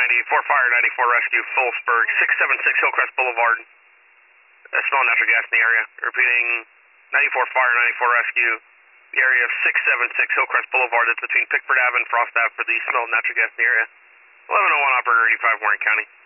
94 Fire, 94 Rescue, Phillipsburg, 676 Hillcrest Boulevard. Smell natural gas in the area. Repeating, 94 Fire, 94 Rescue. The area of 676 Hillcrest Boulevard. That's between Pickford Ave and Frost Ave for the smell of natural gas in the area. 1101 Operator 85, Warren County.